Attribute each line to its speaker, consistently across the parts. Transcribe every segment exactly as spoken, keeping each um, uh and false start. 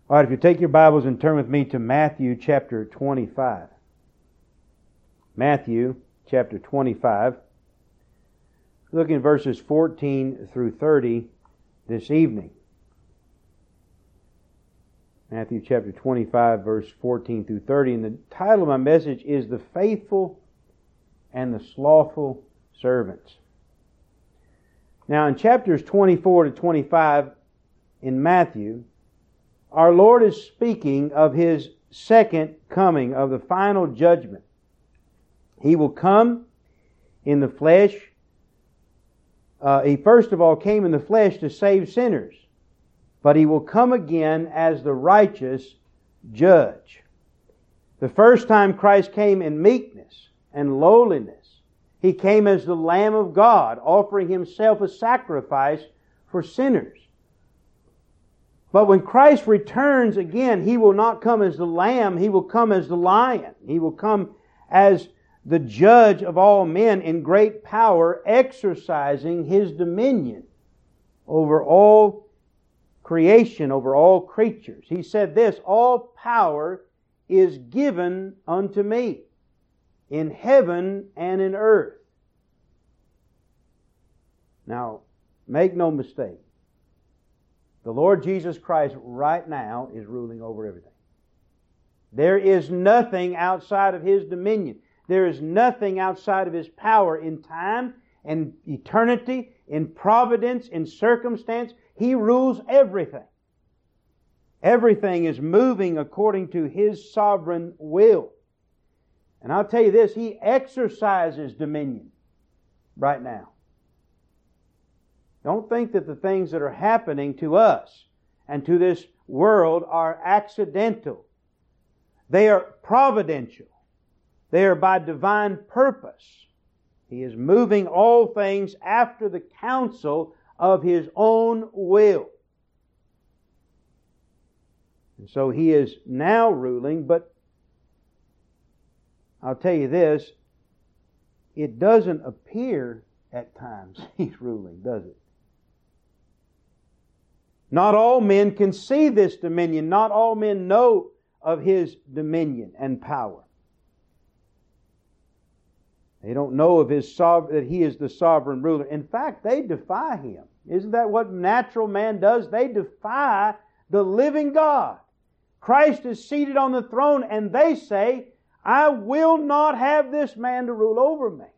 Speaker 1: All right, if you take your Bibles and turn with me to Matthew chapter twenty-five. Matthew chapter twenty-five. Look in verses fourteen through thirty this evening. Matthew chapter twenty-five, verse fourteen through thirty. And the title of my message is The Faithful and the Slothful Servants. Now in chapters twenty-four to twenty-five in Matthew, our Lord is speaking of His second coming, of the final judgment. He will come in the flesh. Uh, he first of all came in the flesh to save sinners, but He will come again as the righteous judge. The first time Christ came in meekness and lowliness. He came as the Lamb of God, offering Himself a sacrifice for sinners. But when Christ returns again, He will not come as the Lamb, He will come as the Lion. He will come as the judge of all men in great power, exercising His dominion over all creation, over all creatures. He said this, "All power is given unto me in heaven and in earth." Now, make no mistake. The Lord Jesus Christ right now is ruling over everything. There is nothing outside of His dominion. There is nothing outside of His power in time and eternity, in providence, in circumstance. He rules everything. Everything is moving according to His sovereign will. And I'll tell you this, He exercises dominion right now. Don't think that the things that are happening to us and to this world are accidental. They are providential. They are by divine purpose. He is moving all things after the counsel of His own will. And so He is now ruling, but I'll tell you this, it doesn't appear at times He's ruling, does it? Not all men can see this dominion. Not all men know of His dominion and power. They don't know of His sov- that He is the sovereign ruler. In fact, they defy Him. Isn't that what natural man does? They defy the living God. Christ is seated on the throne and they say, "I will not have this man to rule over me."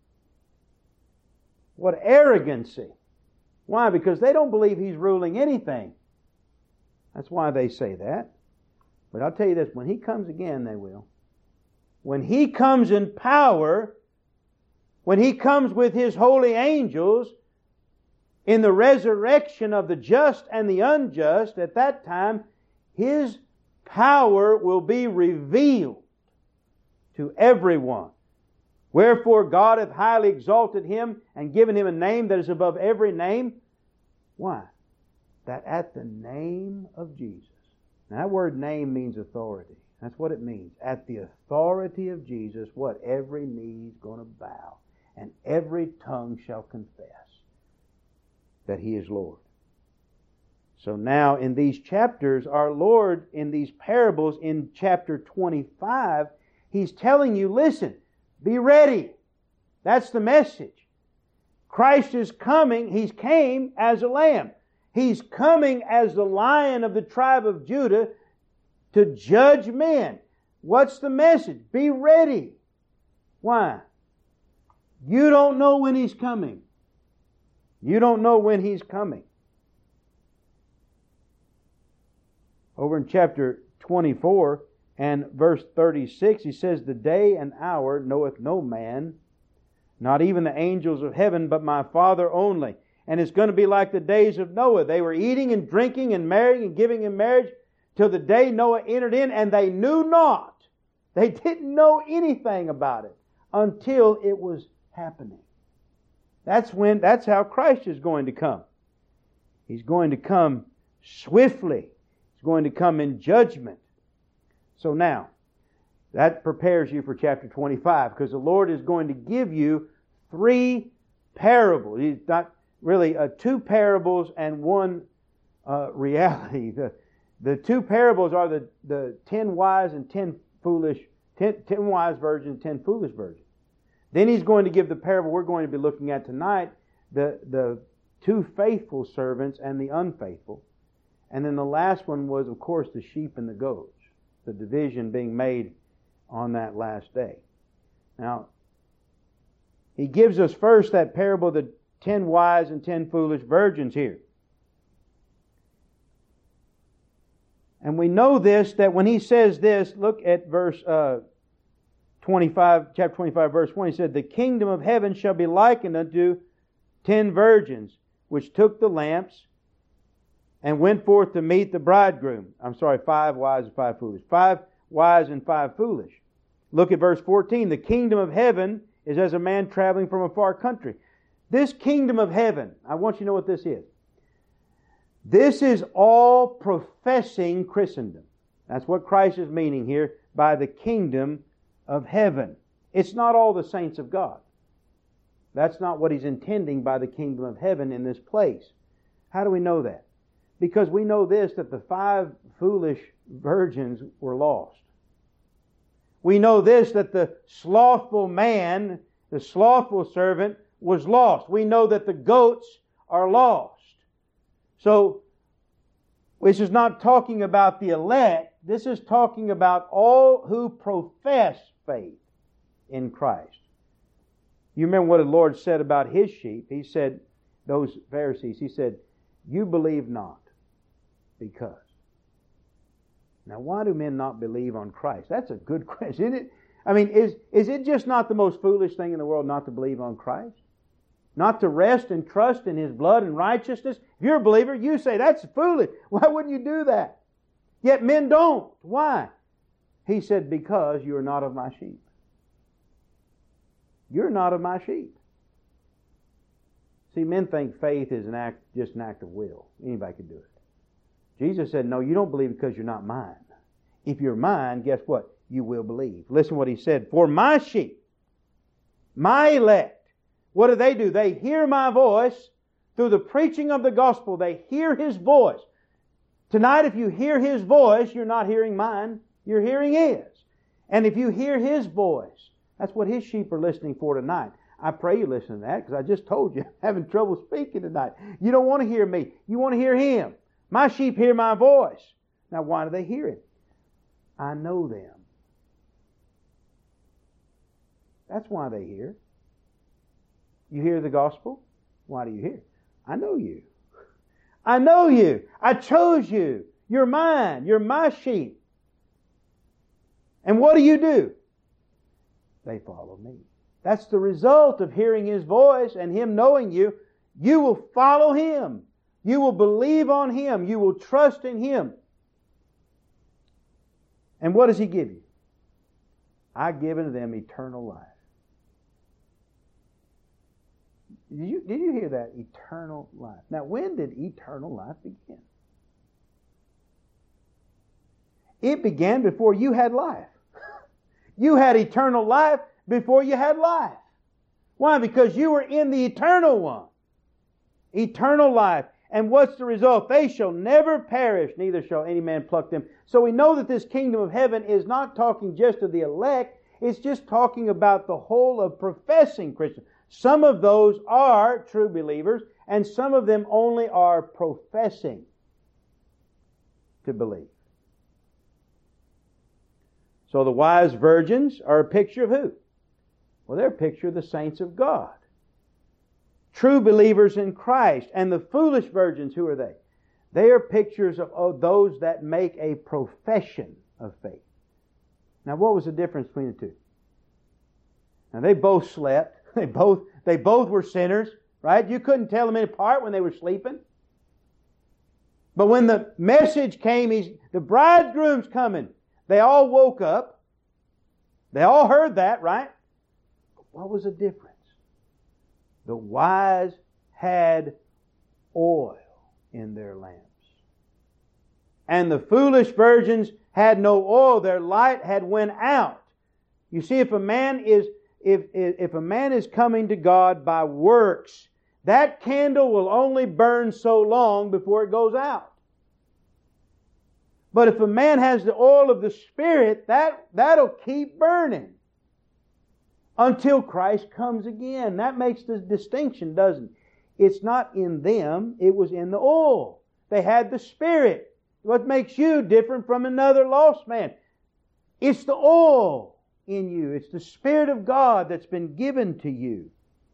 Speaker 1: What arrogancy. Why? Because they don't believe He's ruling anything. That's why they say that. But I'll tell you this, when He comes again, they will. When He comes in power, when He comes with His holy angels, in the resurrection of the just and the unjust, at that time, His power will be revealed to everyone. Wherefore God hath highly exalted Him and given Him a name that is above every name. Why? That at the name of Jesus. Now that word name means authority. That's what it means. At the authority of Jesus, what? Every knee is going to bow and every tongue shall confess that He is Lord. So now in these chapters, our Lord in these parables in chapter twenty-five, He's telling you, listen, be ready. That's the message. Christ is coming. He came as a lamb. He's coming as the Lion of the tribe of Judah to judge men. What's the message? Be ready. Why? You don't know when He's coming. You don't know when He's coming. Over in chapter twenty-four and verse thirty-six, He says, "The day and hour knoweth no man, not even the angels of heaven, but my Father only." And it's going to be like the days of Noah. They were eating and drinking and marrying and giving in marriage till the day Noah entered in, and they knew not. They didn't know anything about it until it was happening. That's when, that's how Christ is going to come. He's going to come swiftly. He's going to come in judgment. So now, that prepares you for chapter twenty-five, because the Lord is going to give you three parables. He's not really uh, two parables and one uh, reality. The, The two parables are the, the ten wise and ten foolish, ten, ten wise virgins, ten foolish virgins. Then He's going to give the parable we're going to be looking at tonight, the, the two faithful servants and the unfaithful. And then the last one was, of course, the sheep and the goats, the division being made on that last day. Now, He gives us first that parable of the ten wise and ten foolish virgins here. And we know this, that when He says this, look at verse uh, twenty-five, chapter twenty-five, verse one. He said, "The kingdom of heaven shall be likened unto ten virgins, which took the lamps and went forth to meet the bridegroom." I'm sorry, five wise and five foolish. Five wise and five foolish. Look at verse fourteen. "The kingdom of heaven is as a man traveling from a far country." This kingdom of heaven, I want you to know what this is. This is all professing Christendom. That's what Christ is meaning here by the kingdom of heaven. It's not all the saints of God. That's not what He's intending by the kingdom of heaven in this place. How do we know that? Because we know this, that the five foolish virgins were lost. We know this, that the slothful man, the slothful servant, was lost. We know that the goats are lost. So, this is not talking about the elect. This is talking about all who profess faith in Christ. You remember what the Lord said about His sheep. He said, those Pharisees, He said, "You believe not because." Now, why do men not believe on Christ? That's a good question, isn't it? I mean, is, is it just not the most foolish thing in the world not to believe on Christ? Not to rest and trust in His blood and righteousness? If you're a believer, you say, "That's foolish. Why wouldn't you do that?" Yet men don't. Why? He said, "Because you are not of my sheep." You're not of my sheep. See, men think faith is an act, just an act of will. Anybody can do it. Jesus said, "No, you don't believe because you're not mine. If you're mine, guess what? You will believe." Listen what He said. "For my sheep, my elect," what do they do? They hear my voice through the preaching of the gospel. They hear His voice. Tonight, if you hear His voice, you're not hearing mine. You're hearing His. And if you hear His voice, that's what His sheep are listening for tonight. I pray you listen to that, because I just told you I'm having trouble speaking tonight. You don't want to hear me. You want to hear Him. My sheep hear my voice. Now, why do they hear it? I know them. That's why they hear. You hear the gospel? Why do you hear? I know you. I know you. I chose you. You're mine. You're my sheep. And what do you do? They follow me. That's the result of hearing His voice and Him knowing you. You will follow Him. You will believe on Him. You will trust in Him. And what does He give you? I've given them eternal life. Did you, did you hear that? Eternal life. Now, when did eternal life begin? It began before you had life. You had eternal life before you had life. Why? Because you were in the eternal one. Eternal life. And what's the result? They shall never perish, neither shall any man pluck them. So we know that this kingdom of heaven is not talking just of the elect. It's just talking about the whole of professing Christians. Some of those are true believers, and some of them only are professing to believe. So the wise virgins are a picture of who? Well, they're a picture of the saints of God. True believers in Christ. And the foolish virgins, who are they? They are pictures of, of those that make a profession of faith. Now, what was the difference between the two? Now, they both slept. They both, they both were sinners, right? You couldn't tell them apart when they were sleeping. But when the message came, he's, the bridegroom's coming, they all woke up. They all heard that, right? But what was the difference? The wise had oil in their lamps. And the foolish virgins had no oil. Their light had went out. You see, if a man is if if a man is coming to God by works, that candle will only burn so long before it goes out. But if a man has the oil of the Spirit, that, that'll keep burning until Christ comes again. That makes the distinction, doesn't it? It's not in them, it was in the oil. They had the Spirit. What makes you different from another lost man? It's the oil in you. It's the Spirit of God that's been given to you.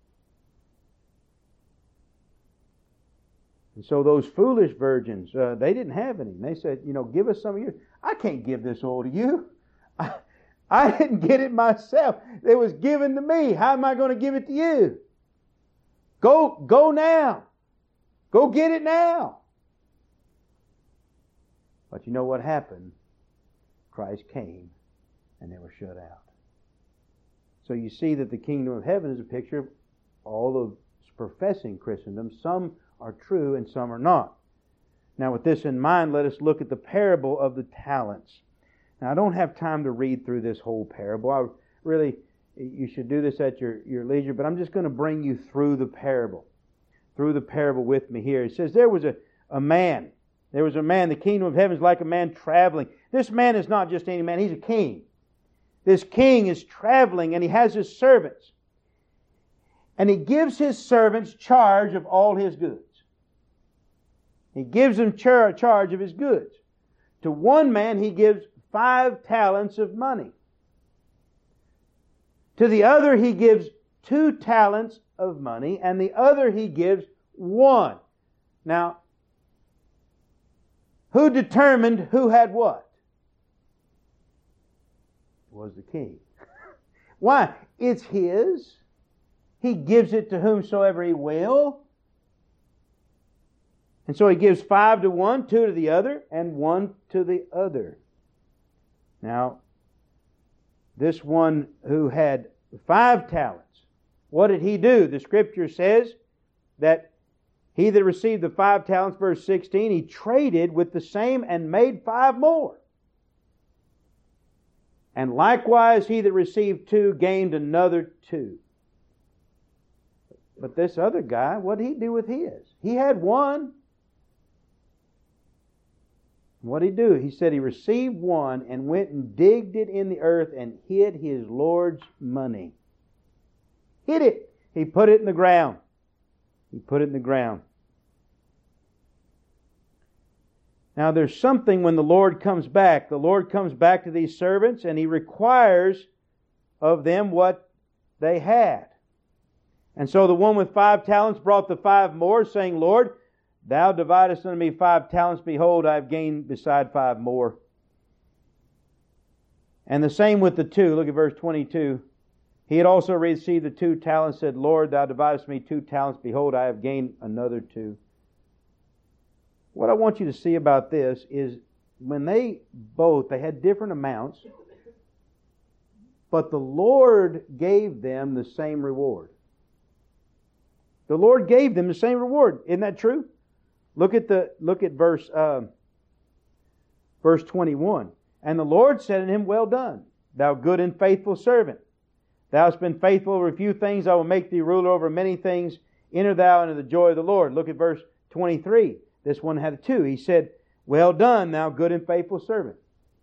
Speaker 1: And so those foolish virgins, uh, they didn't have any. And they said, you know, give us some of yours. I can't give this oil to you. I, I didn't get it myself. It was given to me. How am I going to give it to you? Go, go now. Go get it now. But you know what happened? Christ came and they were shut out. So you see that the kingdom of heaven is a picture of all of professing Christendom. Some are true and some are not. Now with this in mind, let us look at the parable of the talents. Now I don't have time to read through this whole parable. I really, you should do this at your, your leisure, but I'm just going to bring you through the parable. Through the parable with me here. It says there was a, a man. There was a man, the kingdom of heaven is like a man traveling. This man is not just any man, he's a king. This king is traveling and he has his servants. And he gives his servants charge of all his goods. He gives them char- charge of his goods. To one man he gives five talents of money. To the other he gives two talents of money, and the other he gives one. Now, who determined who had what? It was the king. Why? It's his. He gives it to whomsoever he will. And so he gives five to one, two to the other, and one to the other. Now, this one who had five talents, what did he do? The Scripture says that he that received the five talents, verse sixteen, he traded with the same and made five more. And likewise he that received two gained another two. But this other guy, what did he do with his? He had one. What did he do? He said he received one and went and digged it in the earth and hid his Lord's money. Hid it. He put it in the ground. He put it in the ground. Now there's something when the Lord comes back. The Lord comes back to these servants and He requires of them what they had. And so the one with five talents brought the five more, saying, Lord, Thou dividest unto me five talents. Behold, I have gained beside five more. And the same with the two. Look at verse twenty-two. He had also received the two talents, said, Lord, Thou dividest me two talents. Behold, I have gained another two. What I want you to see about this is when they both, they had different amounts, but the Lord gave them the same reward. The Lord gave them the same reward. Isn't that true? Look at the look at verse uh, verse twenty-one. And the Lord said unto him, Well done, thou good and faithful servant. Thou hast been faithful over a few things, I will make thee ruler over many things. Enter thou into the joy of the Lord. Look at verse twenty-three. This one had two. He said, Well done, thou good and faithful servant.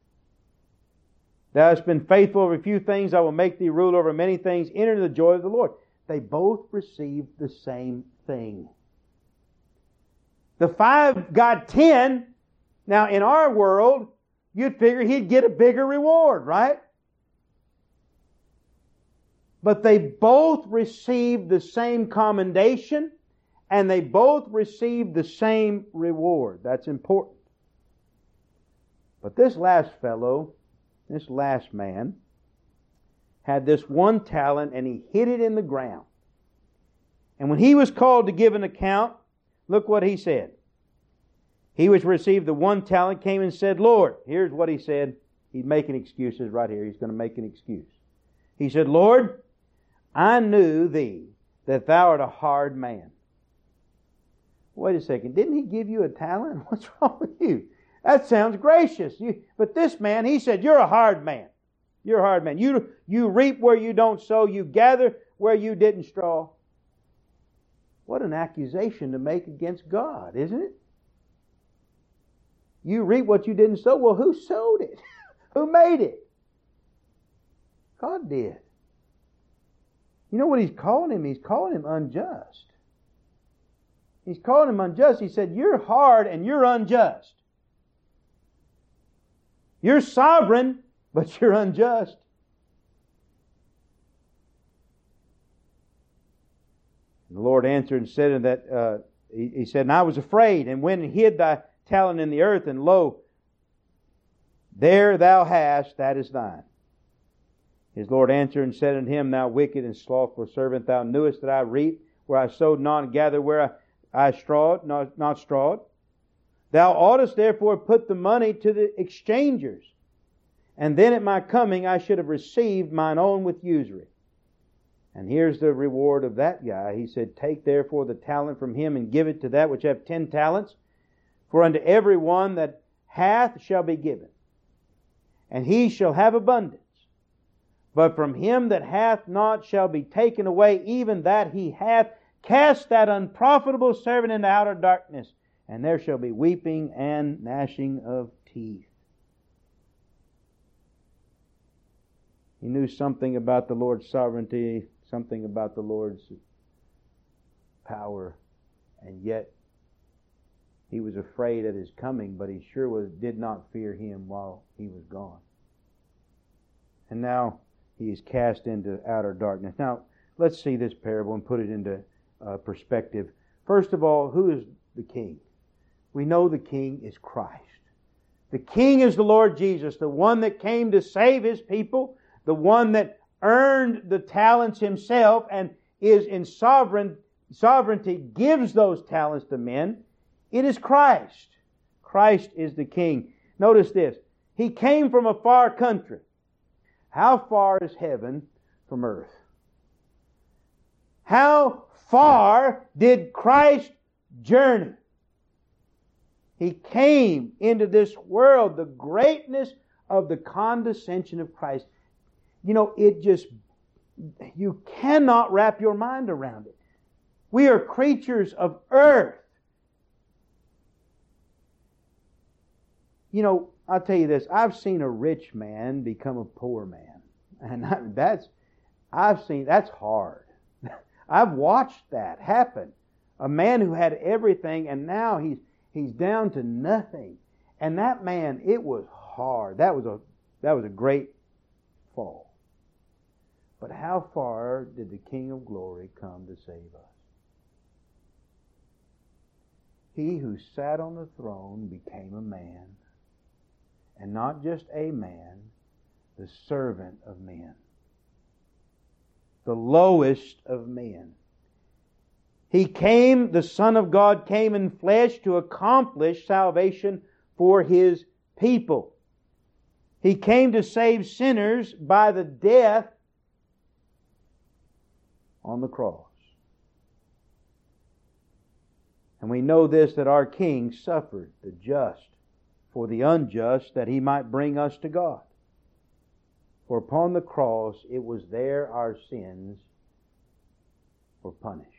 Speaker 1: Thou hast been faithful over a few things, I will make thee ruler over many things. Enter into the joy of the Lord. They both received the same thing. The five got ten. Now in our world, you'd figure he'd get a bigger reward, right? But they both received the same commendation and they both received the same reward. That's important. But this last fellow, this last man, had this one talent and he hid it in the ground. And when he was called to give an account, look what he said. He which received the one talent came and said, Lord, here's what he said. He's making excuses right here. He's going to make an excuse. He said, Lord, I knew thee that thou art a hard man. Wait a second. Didn't he give you a talent? What's wrong with you? That sounds gracious. You, but this man, he said, you're a hard man. You're a hard man. You, you reap where you don't sow. You gather where you didn't straw. What an accusation to make against God, isn't it? You reap what you didn't sow. Well, who sowed it? Who made it? God did. You know what He's calling him? He's calling him unjust. He's calling him unjust. He said, you're hard and you're unjust. You're sovereign, but you're unjust. And the Lord answered and said that, uh, he, he said, and I was afraid, and went and hid thy talent in the earth, and lo, there thou hast, that is thine. His Lord answered and said unto him, thou wicked and slothful servant, thou knewest that I reap where I sowed not, and gather where I I strawed, not, not strawed. Thou oughtest therefore put the money to the exchangers, and then at my coming I should have received mine own with usury. And here's the reward of that guy. He said, take therefore the talent from him, and give it to that which have ten talents. For unto every one that hath shall be given, and he shall have abundance. But from him that hath not shall be taken away even that he hath. Cast that unprofitable servant into outer darkness, and there shall be weeping and gnashing of teeth. He knew something about the Lord's sovereignty, something about the Lord's power, and yet he was afraid at His coming, but he sure was, did not fear Him while He was gone. And now he is cast into outer darkness. Now, let's see this parable and put it into Uh, perspective. First of all, who is the King? We know the King is Christ. The King is the Lord Jesus, the one that came to save His people, the one that earned the talents Himself and is in sovereign sovereignty, gives those talents to men. It is Christ. Christ is the King. Notice this. He came from a far country. How far is heaven from earth? How far did Christ journey? He came into this world. The greatness of the condescension of Christ. You know, it just, you cannot wrap your mind around it. We are creatures of earth. You know, I'll tell you this. I've seen a rich man become a poor man. And that's, I've seen, that's hard. I've watched that happen. A man who had everything and now he's he's down to nothing. And that man, it was hard. That was a that was a great fall. But how far did the King of Glory come to save us? He who sat on the throne became a man. And not just a man, the servant of men. The lowest of men. He came, the Son of God came in flesh to accomplish salvation for His people. He came to save sinners by the death on the cross. And we know this, that our King suffered the just for the unjust, that He might bring us to God. For upon the cross, it was there our sins were punished.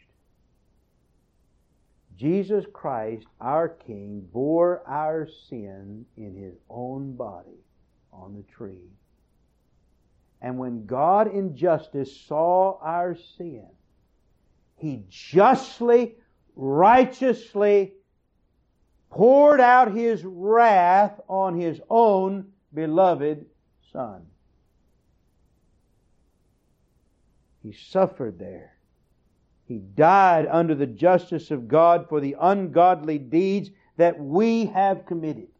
Speaker 1: Jesus Christ, our King, bore our sin in His own body on the tree. And when God in justice saw our sin, He justly, righteously poured out His wrath on His own beloved Son. He suffered there. He died under the justice of God for the ungodly deeds that we have committed.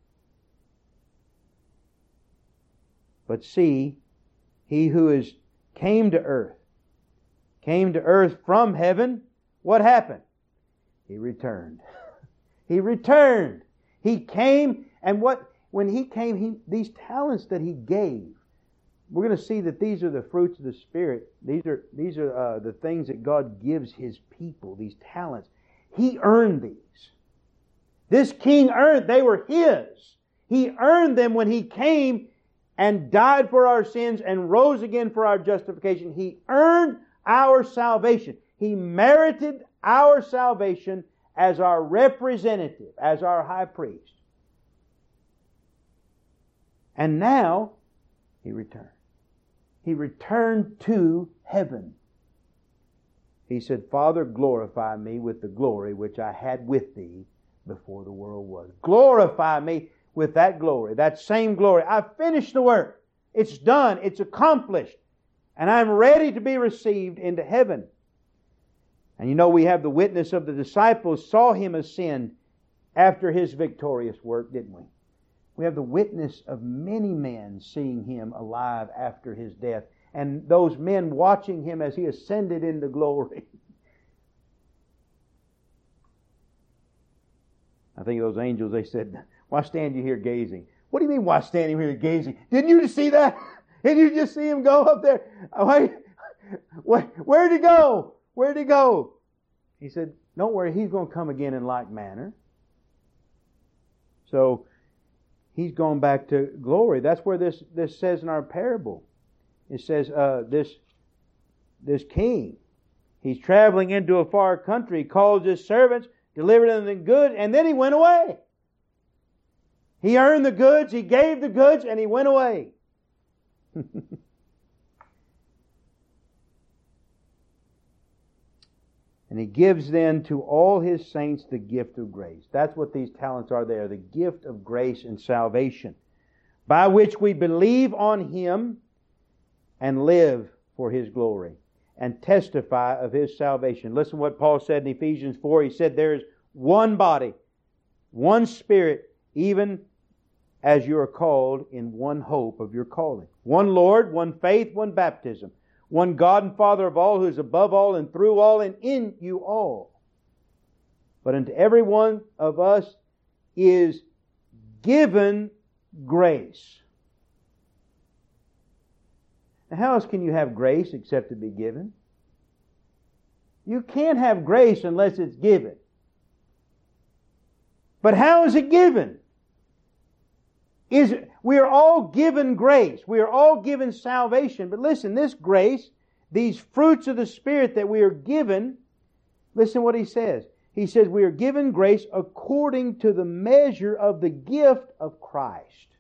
Speaker 1: But see, He who is came to earth, came to earth from heaven, what happened? He returned. He returned. He came, and what when He came, he, these talents that He gave, we're going to see that these are the fruits of the Spirit. These are these are uh, the things that God gives His people, these talents. He earned these. This King earned, they were His. He earned them when He came and died for our sins and rose again for our justification. He earned our salvation. He merited our salvation as our representative, as our high priest. And now He returned. He returned to heaven. He said, Father, glorify me with the glory which I had with Thee before the world was. Glorify me with that glory, that same glory. I've finished the work. It's done. It's accomplished. And I'm ready to be received into heaven. And you know, we have the witness of the disciples saw Him ascend after His victorious work, didn't we? We have the witness of many men seeing Him alive after His death. And those men watching Him as He ascended into glory. I think of those angels, they said, why stand you here gazing? What do you mean, why stand you here gazing? Didn't you just see that? Didn't you just see Him go up there? Where, where'd He go? Where'd He go? He said, don't worry, He's going to come again in like manner. So, He's gone back to glory. That's where this, this says in our parable. It says, uh, this, this king, he's traveling into a far country, calls his servants, delivered them the goods, and then he went away. He earned the goods, he gave the goods, and he went away. And He gives then to all His saints the gift of grace. That's what these talents are. They are the gift of grace and salvation, by which we believe on Him and live for His glory and testify of His salvation. Listen to what Paul said in Ephesians four. He said, there is one body, one Spirit, even as you are called in one hope of your calling. One Lord, one faith, one baptism. One God and Father of all, who is above all and through all and in you all. But unto every one of us is given grace. Now, how else can you have grace except to be given? You can't have grace unless it's given. But how is it given? Is we are all given grace. We are all given salvation. But listen, this grace, these fruits of the Spirit that we are given, listen what he says. He says we are given grace according to the measure of the gift of Christ.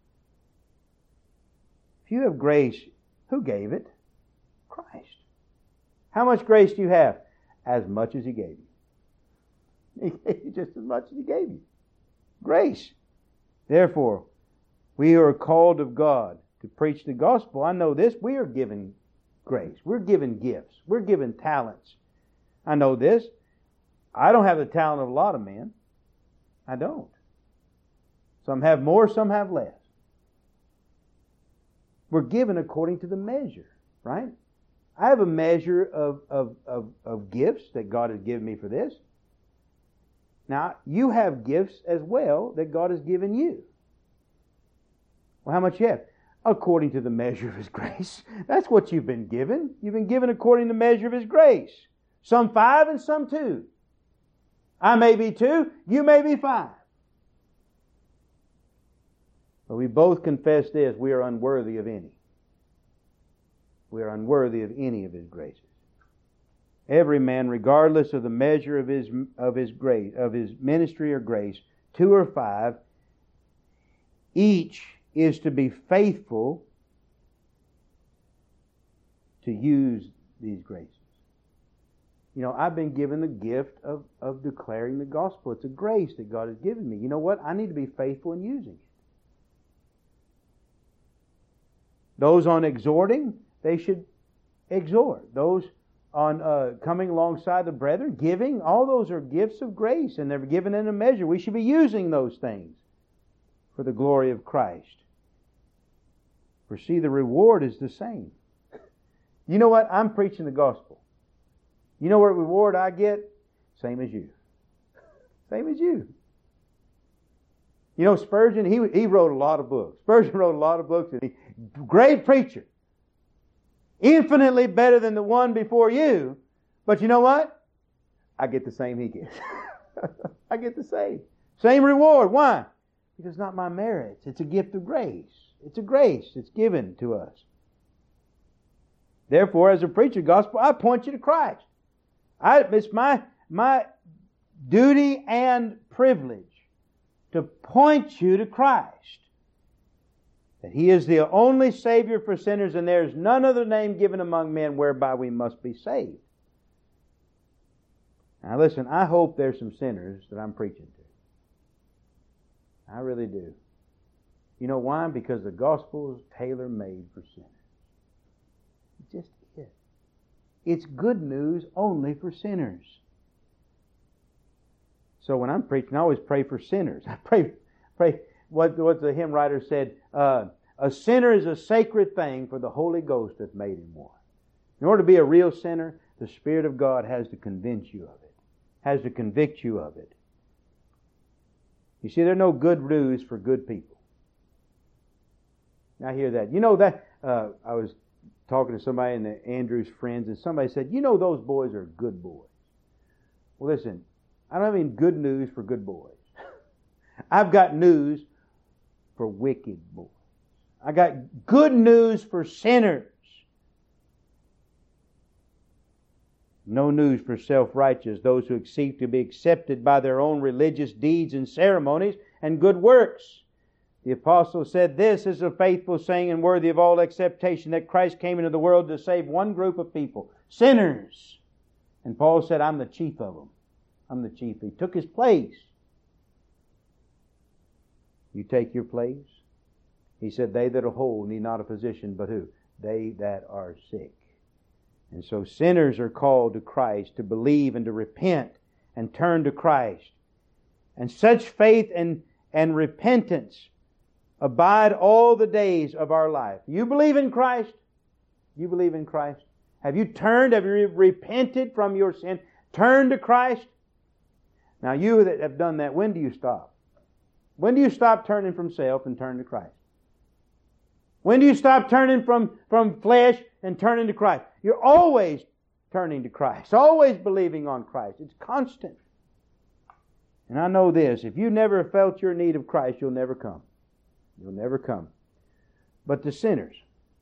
Speaker 1: If you have grace, who gave it? Christ. How much grace do you have? As much as He gave you. He gave you just as much as He gave you. Grace. Therefore, we are called of God to preach the gospel. I know this. We are given grace. We're given gifts. We're given talents. I know this. I don't have the talent of a lot of men. I don't. Some have more, some have less. We're given according to the measure, right? I have a measure of, of, of, of gifts that God has given me for this. Now, you have gifts as well that God has given you. Well, how much you have? According to the measure of His grace. That's what you've been given. You've been given according to the measure of His grace. Some five and some two. I may be two, you may be five. But we both confess this, we are unworthy of any. We are unworthy of any of His graces. Every man, regardless of the measure of his of his grace, of his ministry or grace, two or five, each is to be faithful to use these graces. You know, I've been given the gift of, of declaring the gospel. It's a grace that God has given me. You know what? I need to be faithful in using it. Those on exhorting, they should exhort. Those on uh, coming alongside the brethren, giving, all those are gifts of grace, and they're given in a measure. We should be using those things for the glory of Christ. For see, the reward is the same. You know what? I'm preaching the gospel. You know what reward I get? Same as you. Same as you. You know, Spurgeon, he, he wrote a lot of books. Spurgeon wrote a lot of books. And he, great preacher. Infinitely better than the one before you. But you know what? I get the same he gets. I get the same. Same reward. Why? Because it's not my merits. It's a gift of grace. It's a grace. It's given to us. Therefore, as a preacher of gospel, I point you to Christ. I, it's my, my duty and privilege to point you to Christ. that He is the only Savior for sinners, and there is none other name given among men whereby we must be saved. Now listen, I hope there's some sinners that I'm preaching to. I really do. You know why? Because the gospel is tailor-made for sinners. It just is. It's good news only for sinners. So when I'm preaching, I always pray for sinners. I pray, pray what, what the hymn writer said, uh, a sinner is a sacred thing, for the Holy Ghost hath made him one. In order to be a real sinner, the Spirit of God has to convince you of it, has to convict you of it. You see, there's no good news for good people. I hear that. You know that, uh, I was talking to somebody in the Andrews Friends, and somebody said, you know those boys are good boys. Well, listen, I don't mean good news for good boys. I've got news for wicked boys. I got good news for sinners. No news for self-righteous, those who seek to be accepted by their own religious deeds and ceremonies and good works. The apostle said, this is a faithful saying and worthy of all acceptation, that Christ came into the world to save one group of people, sinners. And Paul said, I'm the chief of them. I'm the chief. He took his place. You take your place? He said, they that are whole need not a physician, but who? They that are sick. And so sinners are called to Christ to believe and to repent and turn to Christ. And such faith and, and repentance abide all the days of our life. You believe in Christ? You believe in Christ? Have you turned? Have you repented from your sin? Turned to Christ? Now you that have done that, when do you stop? When do you stop turning from self and turn to Christ? When do you stop turning from, from flesh and turning to Christ? You're always turning to Christ. Always believing on Christ. It's constant. And I know this. If you never felt your need of Christ, you'll never come. You'll never come. But the sinners.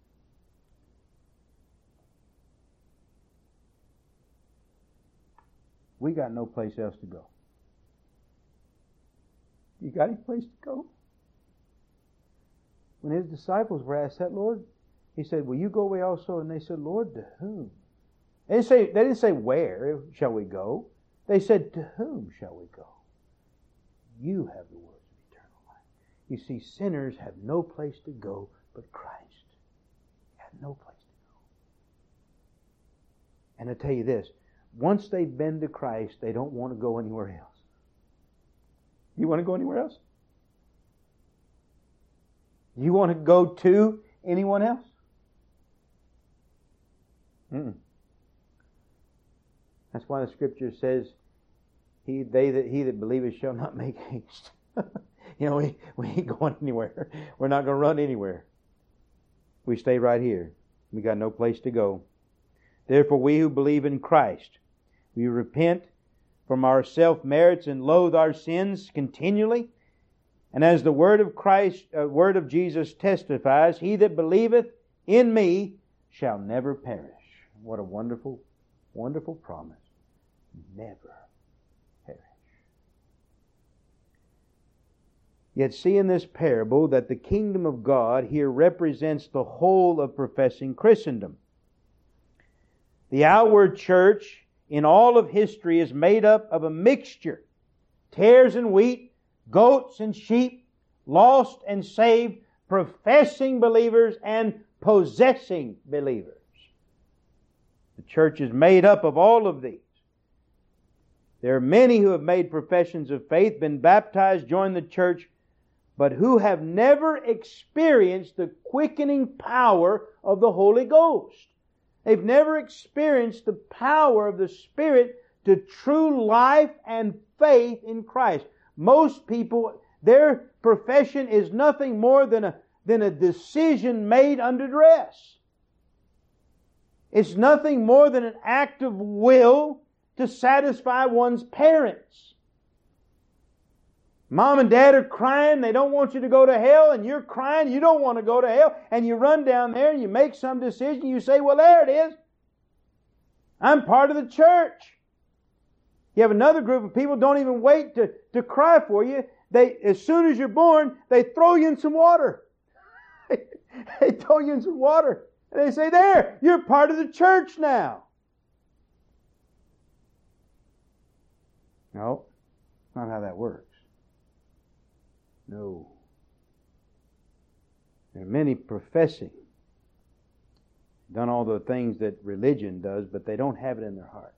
Speaker 1: We got no place else to go. You got any place to go? When His disciples were asked that, Lord, He said, will you go away also? And they said, Lord, to whom? They didn't say, they didn't say where shall we go. They said, to whom shall we go? You have the words of eternal life. You see, sinners have no place to go but Christ. They have no place to go. And I tell you this, once they've been to Christ, they don't want to go anywhere else. You want to go anywhere else? You want to go to anyone else? Mm-mm. That's why the Scripture says, "He, they that he that believeth shall not make haste." You know, we, we ain't going anywhere. We're not going to run anywhere. We stay right here. We got no place to go. Therefore, we who believe in Christ, we repent from our self-merits and loathe our sins continually. And as the word of Christ, uh, word of Jesus testifies, he that believeth in me shall never perish. What a wonderful, wonderful promise. Never perish. Yet see in this parable that the kingdom of God here represents the whole of professing Christendom. The outward church in all of history is made up of a mixture. Tares and wheat, goats and sheep, lost and saved, professing believers and possessing believers. The church is made up of all of these. There are many who have made professions of faith, been baptized, joined the church, but who have never experienced the quickening power of the Holy Ghost. They've never experienced the power of the Spirit to true life and faith in Christ. Most people, their profession is nothing more than a, than a decision made under duress. It's nothing more than an act of will to satisfy one's parents. Mom and Dad are crying, they don't want you to go to hell, and you're crying, you don't want to go to hell, and you run down there and you make some decision, you say, well, there it is. I'm part of the church. You have another group of people don't even wait to, to cry for you. They, as soon as you're born, they throw you in some water. They throw you in some water. And they say, there, you're part of the church now. No, not how that works. No. There are many professing, done all the things that religion does, but they don't have it in their hearts.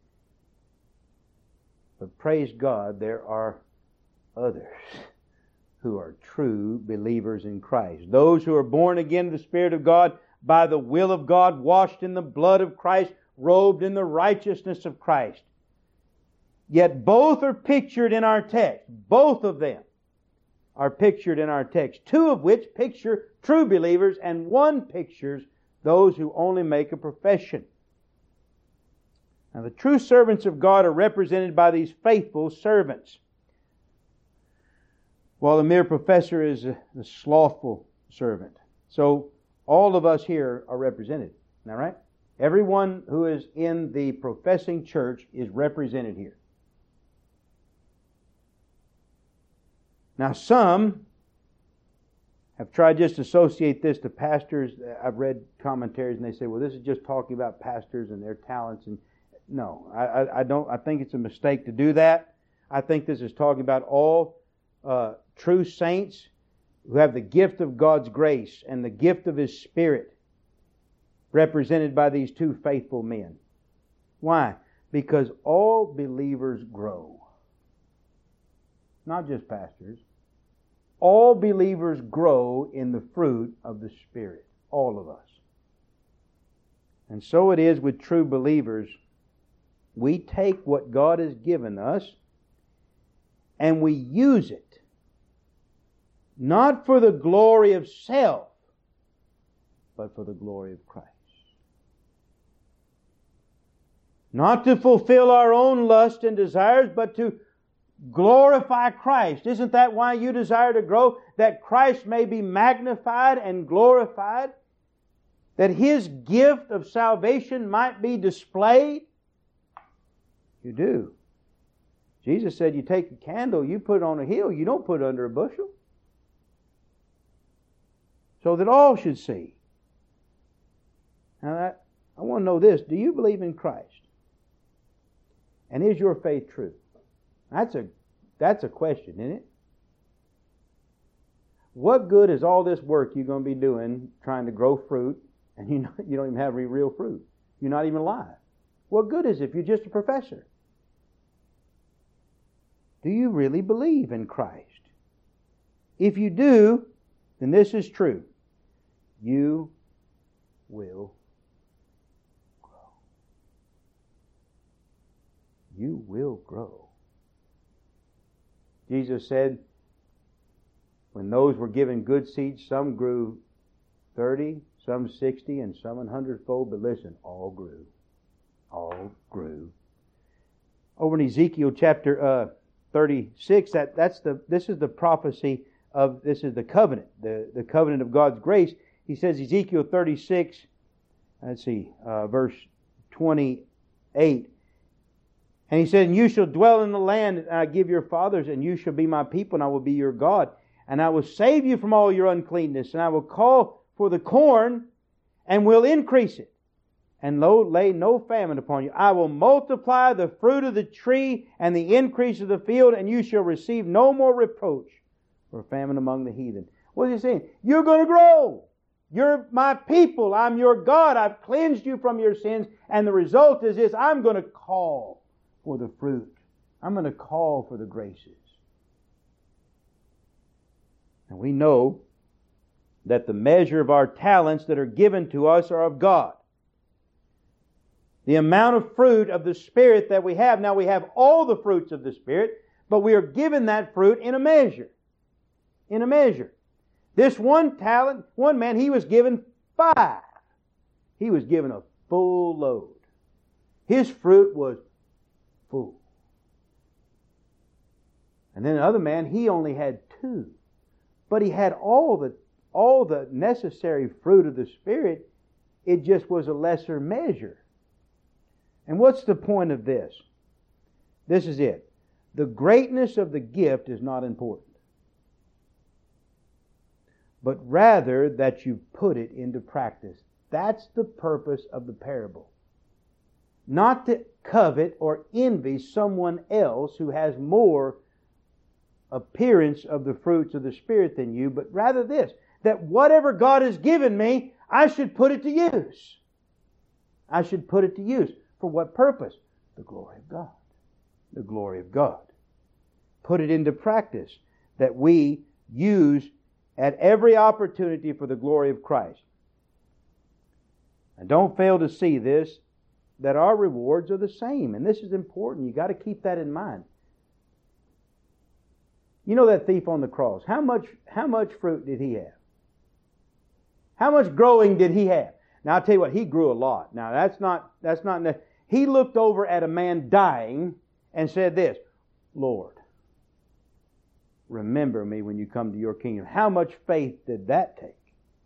Speaker 1: But praise God, there are others who are true believers in Christ. Those who are born again of the Spirit of God, by the will of God, washed in the blood of Christ, robed in the righteousness of Christ. Yet both are pictured in our text. Both of them are pictured in our text. Two of which picture true believers, and one pictures those who only make a profession. Now, the true servants of God are represented by these faithful servants, while the mere professor is a, a slothful servant. So, all of us here are represented. Isn't that right? Everyone who is in the professing church is represented here. Now, some have tried just to associate this to pastors. I've read commentaries and they say, well, this is just talking about pastors and their talents. And no, I, I, I don't. I think it's a mistake to do that. I think this is talking about all uh, true saints who have the gift of God's grace and the gift of His Spirit, represented by these two faithful men. Why? Because all believers grow. Not just pastors. All believers grow in the fruit of the Spirit. All of us. And so it is with true believers. We take what God has given us and we use it. Not for the glory of self, but for the glory of Christ. Not to fulfill our own lust and desires, but to glorify Christ. Isn't that why you desire to grow? That Christ may be magnified and glorified? That His gift of salvation might be displayed? You do. Jesus said you take a candle, you put it on a hill, you don't put it under a bushel. So that all should see. Now, that, I want to know this. Do you believe in Christ? And is your faith true? That's a, that's a question, isn't it? What good is all this work you're going to be doing trying to grow fruit and you, know, you don't even have any real fruit? You're not even alive. What good is it if you're just a professor? Do you really believe in Christ? If you do, then this is true. You will grow. You will grow. Jesus said, when those were given good seeds, some grew thirty, some sixty, and some an hundredfold. But listen, all grew. All grew. Over in Ezekiel chapter uh, thirty-six, that, that's the this is the prophecy of, this is the covenant, the, the covenant of God's grace. He says, Ezekiel thirty-six, let's see, uh, verse twenty-eight. And He said, and you shall dwell in the land that I give your fathers, and you shall be my people, and I will be your God. And I will save you from all your uncleanness, and I will call for the corn, and will increase it, and lo, lay no famine upon you. I will multiply the fruit of the tree and the increase of the field, and you shall receive no more reproach for famine among the heathen. What is He saying? You're going to grow. You're my people. I'm your God. I've cleansed you from your sins. And the result is this: I'm going to call for the fruit. I'm going to call for the graces. And we know that the measure of our talents that are given to us are of God. The amount of fruit of the Spirit that we have. Now we have all the fruits of the Spirit, but we are given that fruit in a measure. In a measure. This one talent, one man, he was given five. He was given a full load. His fruit was full. And then another man, he only had two. But he had all the all the necessary fruit of the Spirit. It just was a lesser measure. And what's the point of this? This is it. The greatness of the gift is not important. but rather that you put it into practice. That's the purpose of the parable. Not to covet or envy someone else who has more appearance of the fruits of the Spirit than you, but rather this, that whatever God has given me, I should put it to use. I should put it to use. For what purpose? The glory of God. The glory of God. Put it into practice, that we use at every opportunity for the glory of Christ. And don't fail to see this, that our rewards are the same. And this is important. You've got to keep that in mind. You know that thief on the cross. How much, how much fruit did he have? How much growing did he have? Now I'll tell you what, he grew a lot. Now that's not, that's not, he looked over at a man dying and said this, Lord, remember me when you come to your kingdom. How much faith did that take?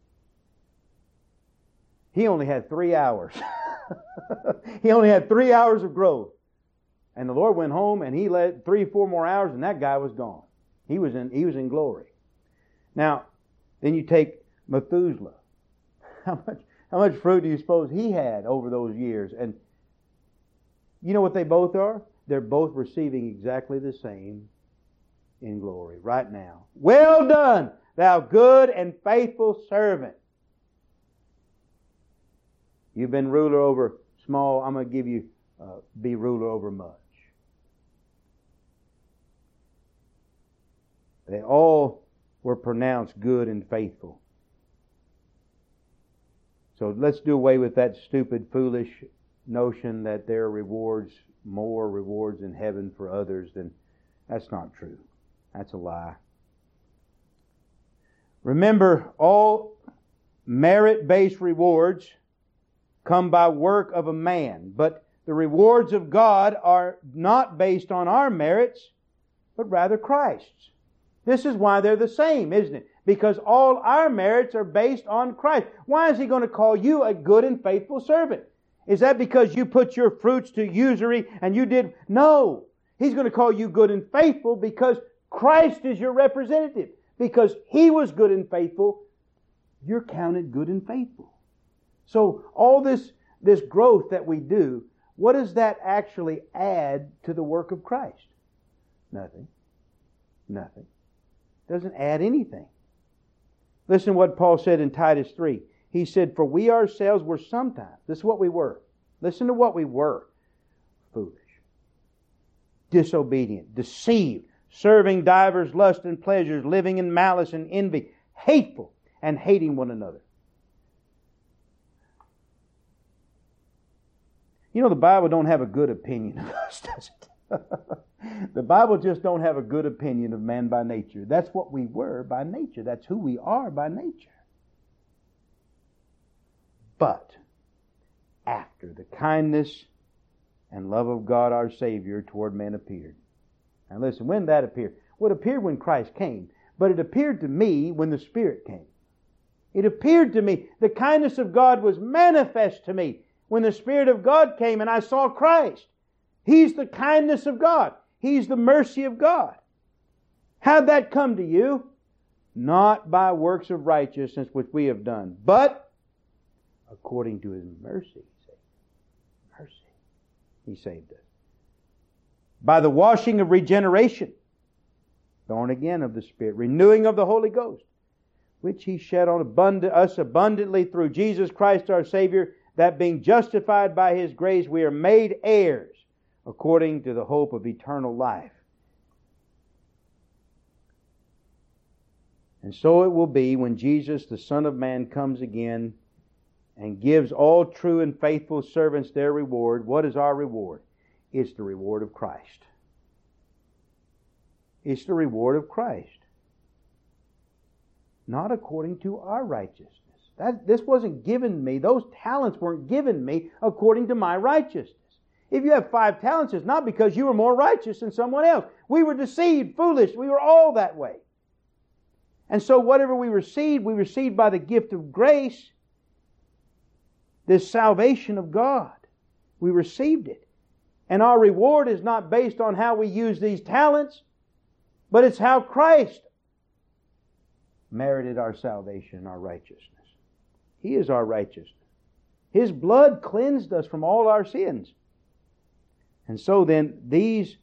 Speaker 1: He only had three hours. He only had three hours of growth. And the Lord went home and he led three, four more hours and that guy was gone. He was in, he was in glory. Now, then you take Methuselah. How much, how much fruit do you suppose he had over those years? And you know what they both are? They're both receiving exactly the same in glory right now. Well done, thou good and faithful servant. You've been ruler over small. I'm going to give you, uh, be ruler over much. They all were pronounced good and faithful. So let's do away with that stupid, foolish notion that there are rewards, more rewards in heaven for others than... That's not true. That's a lie. Remember, all merit-based rewards come by work of a man, but the rewards of God are not based on our merits, but rather Christ's. This is why they're the same, isn't it? Because all our merits are based on Christ. Why is He going to call you a good and faithful servant? Is that because you put your fruits to usury and you did? No. He's going to call you good and faithful because Christ is your representative. Because He was good and faithful, you're counted good and faithful. So all this, this growth that we do, what does that actually add to the work of Christ? Nothing. Nothing. Doesn't add anything. Listen to what Paul said in Titus three. He said, for we ourselves were sometimes, this is what we were. Listen to what we were. Foolish, disobedient, deceived, serving divers lusts and pleasures, living in malice and envy, hateful, and hating one another. You know, the Bible don't have a good opinion of us, does it? The Bible just don't have a good opinion of man by nature. That's what we were by nature. That's who we are by nature. But after the kindness and love of God our Savior toward men appeared. Now listen, when that appeared? Well, it appeared when Christ came. But it appeared to me when the Spirit came. It appeared to me. The kindness of God was manifest to me when the Spirit of God came and I saw Christ. He's the kindness of God. He's the mercy of God. How'd that come to you? Not by works of righteousness which we have done, but according to His mercy. Mercy. He saved us. By the washing of regeneration, born again of the Spirit, renewing of the Holy Ghost, which He shed on abundant, us abundantly through Jesus Christ our Savior, that being justified by His grace, we are made heirs according to the hope of eternal life. And so it will be when Jesus, the Son of Man, comes again and gives all true and faithful servants their reward. What is our reward? It's the reward of Christ. It's the reward of Christ. Not according to our righteousness. That, this wasn't given me. Those talents weren't given me according to my righteousness. If you have five talents, it's not because you were more righteous than someone else. We were deceived, foolish. We were all that way. And so whatever we received, we received by the gift of grace. This salvation of God. We received it. And our reward is not based on how we use these talents, but it's how Christ merited our salvation and our righteousness. He is our righteousness. His blood cleansed us from all our sins. And so then, these,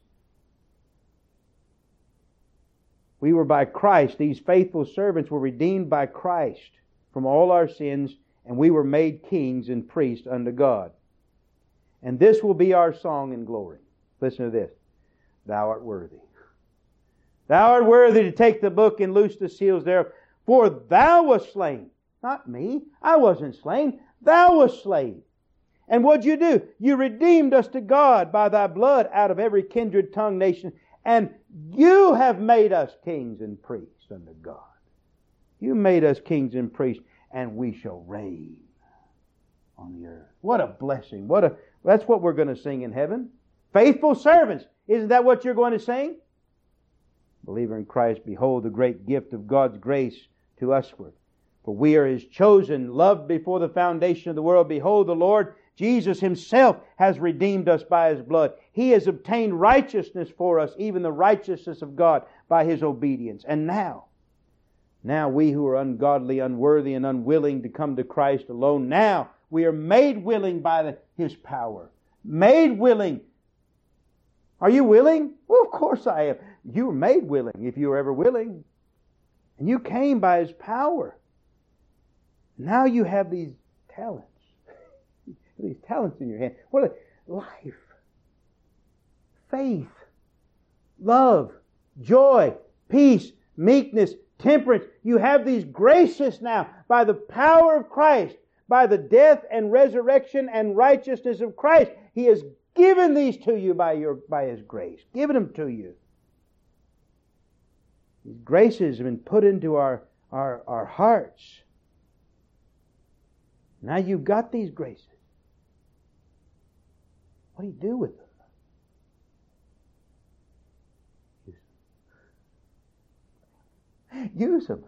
Speaker 1: we were by Christ, these faithful servants were redeemed by Christ from all our sins, and we were made kings and priests unto God. And this will be our song in glory. Listen to this. Thou art worthy. Thou art worthy to take the book and loose the seals thereof. For thou wast slain. Not me. I wasn't slain. Thou wast slain. And what'd you do? You redeemed us to God by thy blood out of every kindred, tongue, nation. And you have made us kings and priests unto God. You made us kings and priests, and we shall reign on the earth. What a blessing. What a That's what we're going to sing in heaven. Faithful servants. Isn't that what you're going to sing? Believer in Christ, behold the great gift of God's grace to usward. For we are His chosen, loved before the foundation of the world. Behold, the Lord Jesus Himself has redeemed us by His blood. He has obtained righteousness for us, even the righteousness of God, by His obedience. And now, now we who are ungodly, unworthy, and unwilling to come to Christ alone, now we are made willing by the, His power. Made willing. Are you willing? Well, of course I am. You were made willing if you were ever willing. And you came by His power. Now you have these talents. These talents in your hand. What a life. Faith. Love. Joy. Peace. Meekness. Temperance. You have these graces now by the power of Christ. By the death and resurrection and righteousness of Christ. He has given these to you by your by His grace. Given them to you. These graces have been put into our, our, our hearts. Now you've got these graces. What do you do with them? Use them.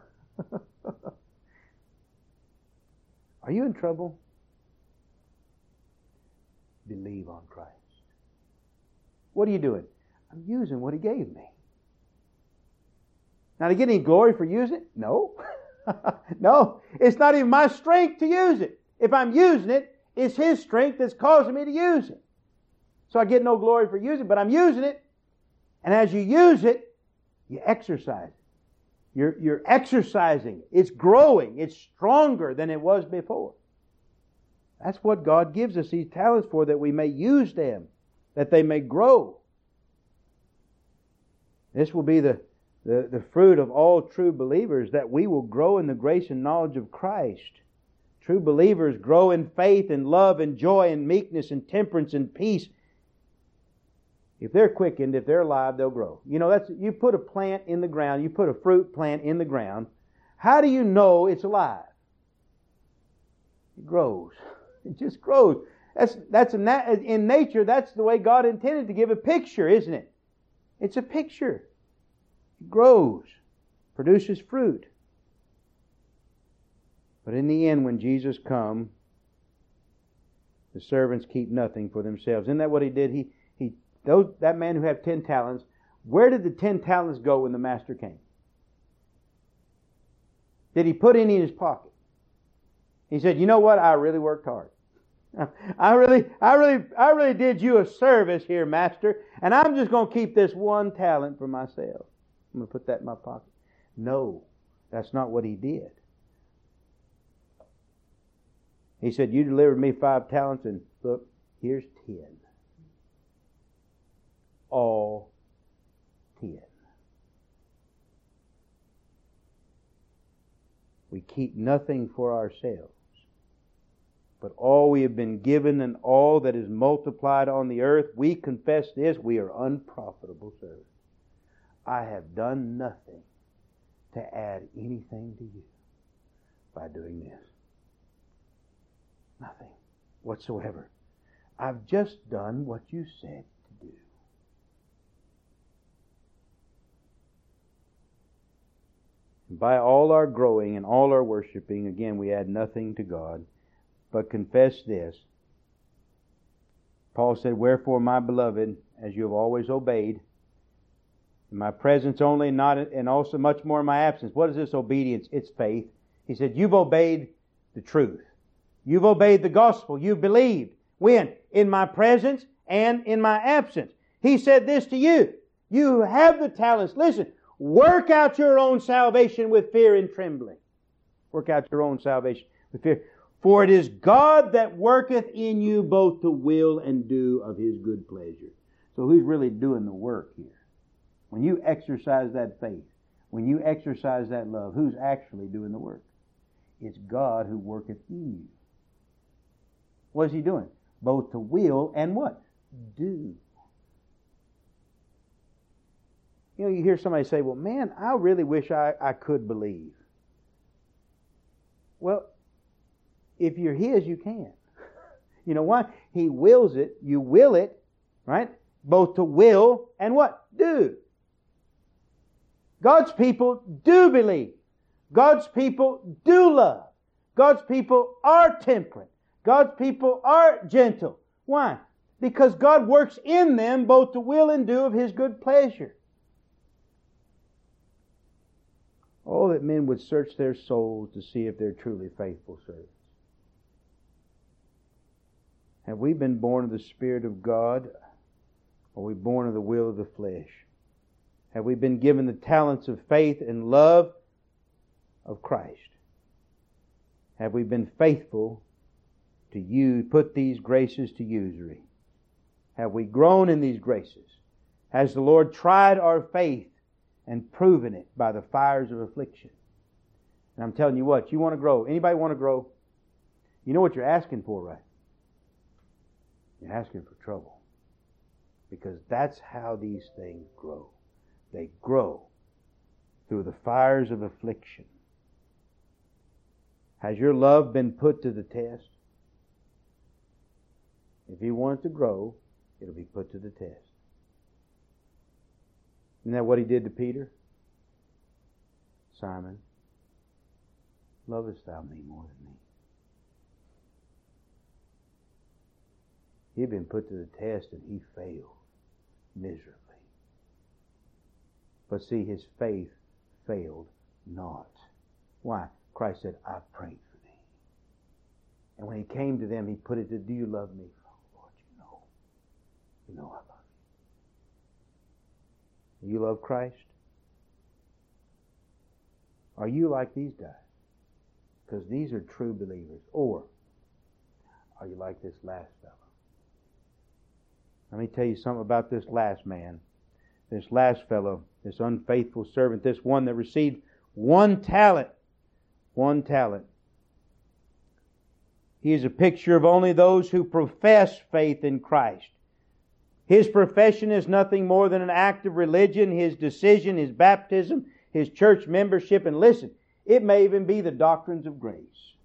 Speaker 1: Are you in trouble? Believe on Christ. What are you doing? I'm using what He gave me. Now, to get any glory for using it? No. No. It's not even my strength to use it. If I'm using it, it's His strength that's causing me to use it. So I get no glory for using it, but I'm using it. And as you use it, you exercise it. You're, you're exercising it. It's growing. It's stronger than it was before. That's what God gives us these talents for, that we may use them, that they may grow. This will be the, the, the fruit of all true believers, that we will grow in the grace and knowledge of Christ. True believers grow in faith and love and joy and meekness and temperance and peace. If they're quickened, if they're alive, they'll grow. You know, that's you put a plant in the ground, you put a fruit plant in the ground. How do you know it's alive? It grows. It just grows. That's that's a, in nature. That's the way God intended to give a picture, isn't it? It's a picture. It grows, produces fruit. But in the end, when Jesus comes, the servants keep nothing for themselves. Isn't that what He did? He he those that man who had ten talents. Where did the ten talents go when the master came? Did he put any in his pocket? He said, "You know what? I really worked hard. I really, I really, I really did you a service here, master, and I'm just going to keep this one talent for myself. I'm going to put that in my pocket." No, that's not what he did. He said, "You delivered me five talents, and look, here's ten. All ten." We keep nothing for ourselves, but all we have been given and all that is multiplied on the earth, we confess this, we are unprofitable servants. I have done nothing to add anything to you by doing this. Nothing whatsoever. I've just done what you said to do. By all our growing and all our worshiping, again, we add nothing to God, but confess this. Paul said, "Wherefore, my beloved, as you have always obeyed, In my presence only, not and also much more in my absence. What is this obedience? It's faith. He said, you've obeyed the truth. You've obeyed the gospel. You've believed. When? In my presence and in my absence. He said this to you. You have the talents. Listen, work out your own salvation with fear and trembling. Work out your own salvation with fear. For it is God that worketh in you both to will and do of His good pleasure. So who's really doing the work here? When you exercise that faith, when you exercise that love, who's actually doing the work? It's God who worketh in you. What is He doing? Both to will and what? Do. You know, you hear somebody say, well, man, I really wish I, I could believe. Well, if you're His, you can. You know why? He wills it. You will it, right? Both to will and what? Do. God's people do believe. God's people do love. God's people are temperate. God's people are gentle. Why? Because God works in them both to will and do of His good pleasure. Oh, that men would search their souls to see if they're truly faithful servants. Have we been born of the Spirit of God, or are we born of the will of the flesh? Have we been given the talents of faith and love of Christ? Have we been faithful to use, put these graces to usury? Have we grown in these graces? Has the Lord tried our faith and proven it by the fires of affliction? And I'm telling you what, you want to grow. Anybody want to grow? You know what you're asking for, right? You're asking for trouble. Because that's how these things grow. They grow through the fires of affliction. Has your love been put to the test? If you want it to grow, it'll be put to the test. Isn't that what He did to Peter? Simon, lovest thou me more than me? He'd been put to the test and he failed miserably. But see, his faith failed not. Why? Christ said, I prayed for thee. And when He came to them, He put it to, do you love me? Oh, Lord, you know. You know I love you. You love Christ? Are you like these guys? Because these are true believers. Or are you like this last fellow? Let me tell you something about this last man. This last fellow, this unfaithful servant, this one that received one talent. One talent. He is a picture of only those who profess faith in Christ. His profession is nothing more than an act of religion, his decision, his baptism, his church membership, and listen, it may even be the doctrines of grace.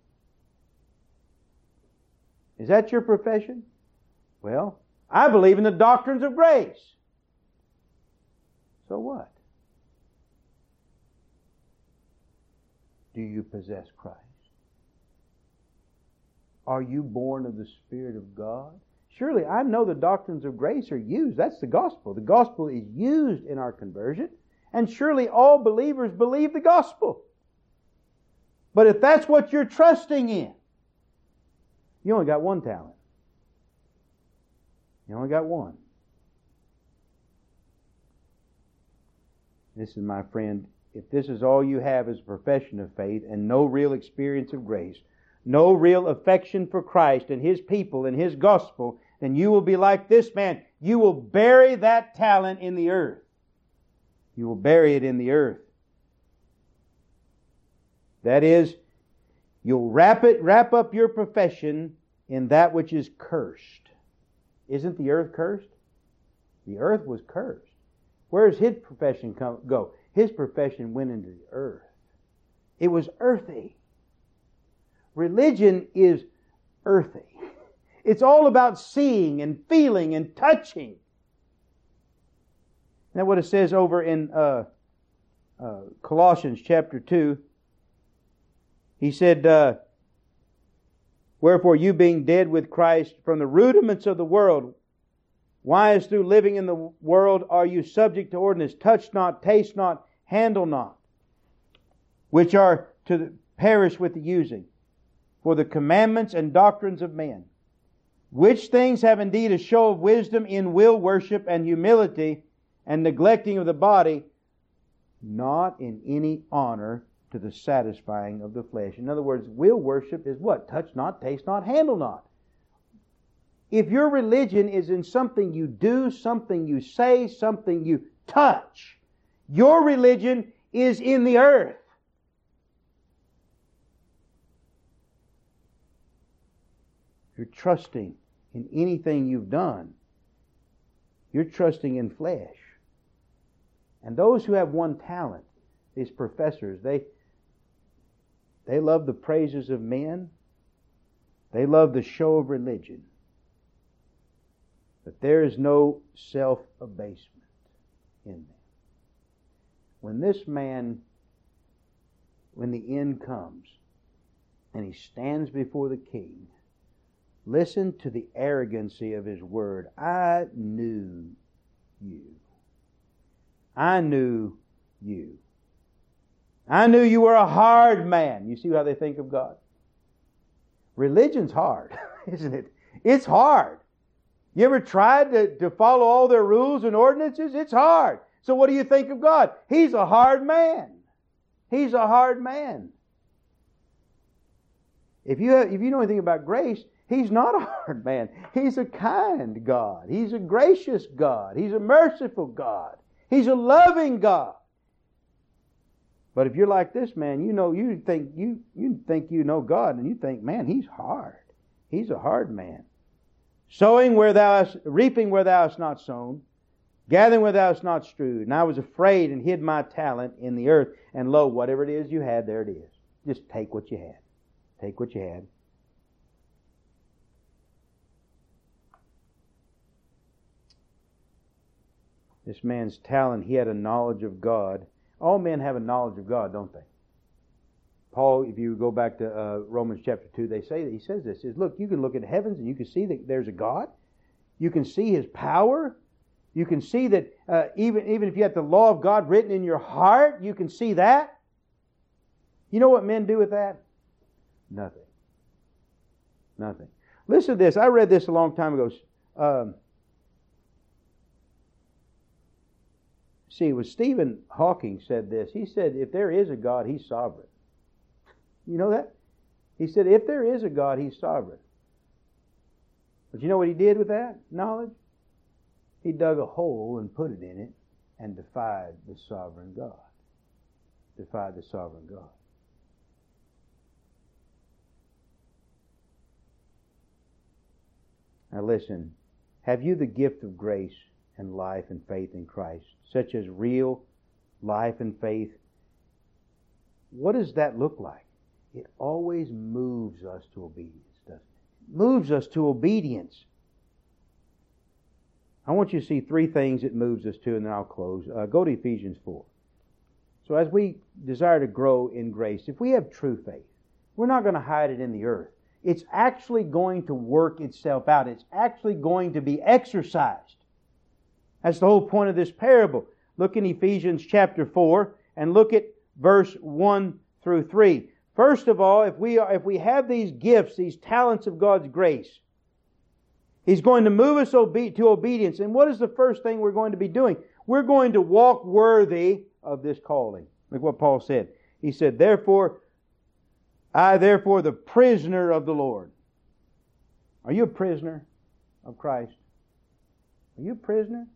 Speaker 1: Is that your profession? Well, I believe in the doctrines of grace. So what? Do you possess Christ? Are you born of the Spirit of God? Surely I know the doctrines of grace are used. That's the gospel. The gospel is used in our conversion. And surely all believers believe the gospel. But if that's what you're trusting in, you only got one talent. You only got one. This is, my friend, if this is all you have is a profession of faith and no real experience of grace, no real affection for Christ and His people and His gospel, then you will be like this man. You will bury that talent in the earth. You will bury it in the earth. That is, you'll wrap it, wrap up your profession in that which is cursed. Isn't the earth cursed? The earth was cursed. Where does his profession come, go? His profession went into the earth. It was earthy. Religion is earthy. It's all about seeing and feeling and touching. Isn't that what it says over in uh, uh, Colossians chapter two? He said, uh, wherefore you being dead with Christ from the rudiments of the world, Why, as through living in the world are you subject to ordinance, touch not, taste not, handle not, which are to perish with the using, for the commandments and doctrines of men, which things have indeed a show of wisdom in will worship and humility and neglecting of the body, not in any honor to the satisfying of the flesh. In other words, will worship is what? Touch not, taste not, handle not. If your religion is in something you do, something you say, something you touch, your religion is in the earth. You're trusting in anything you've done. You're trusting in flesh. And those who have one talent, these professors, they, they love the praises of men. They love the show of religion. But there is no self-abasement in them. When this man, when the end comes, and he stands before the king, listen to the arrogancy of his word. I knew you. I knew you. I knew you were a hard man. You see how they think of God? Religion's hard, isn't it? It's hard. You ever tried to, to follow all their rules and ordinances? It's hard. So what do you think of God? He's a hard man. He's a hard man. If you have, if you know anything about grace, He's not a hard man. He's a kind God. He's a gracious God. He's a merciful God. He's a loving God. But if you're like this man, you know you think you you think you know God, and you think, man, He's hard. He's a hard man. Sowing where thou hast, reaping where thou hast not sown, gathering where thou hast not strewed. And I was afraid and hid my talent in the earth. And lo, whatever it is you had, there it is. Just take what you had. Take what you had. This man's talent, he had a knowledge of God. All men have a knowledge of God, don't they? Paul, if you go back to uh, Romans chapter two, they say that he says this. He says, look, you can look at heavens and you can see that there's a God. You can see His power. You can see that uh, even, even if you have the law of God written in your heart, you can see that. You know what men do with that? Nothing. Nothing. Listen to this. I read this a long time ago. Um, see, it was Stephen Hawking said this. He said, if there is a God, He's sovereign. You know that? He said, if there is a God, He's sovereign. But you know what he did with that knowledge? He dug a hole and put it in it and defied the sovereign God. Defied the sovereign God. Now listen, have you the gift of grace and life and faith in Christ, such as real life and faith? What does that look like? It always moves us to obedience, doesn't it? It moves us to obedience. I want you to see three things it moves us to, and then I'll close. Uh, go to Ephesians four. So as we desire to grow in grace, if we have true faith, we're not going to hide it in the earth. It's actually going to work itself out. It's actually going to be exercised. That's the whole point of this parable. Look in Ephesians chapter four and look at verse one through three. First of all, if we are, if we have these gifts, these talents of God's grace, He's going to move us obe- to obedience. And what is the first thing we're going to be doing? We're going to walk worthy of this calling. Look what Paul said. He said, Therefore, I therefore the prisoner of the Lord. Are you a prisoner of Christ? Are you a prisoner?